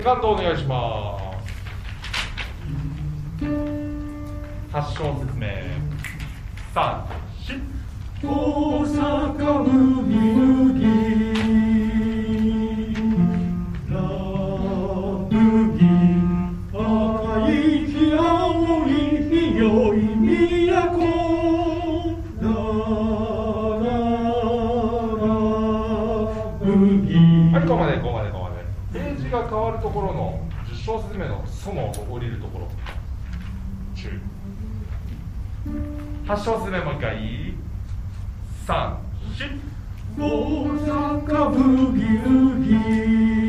セカンドお願いします。発祥説明3、4。 大阪ブギウギラブギ赤い木青い広い都ラララブギ。 はい、ここまで。ページが変わるところの10小節目のソの音降りるところ注意。8小節目もう一回3、4。 大阪ブギウギ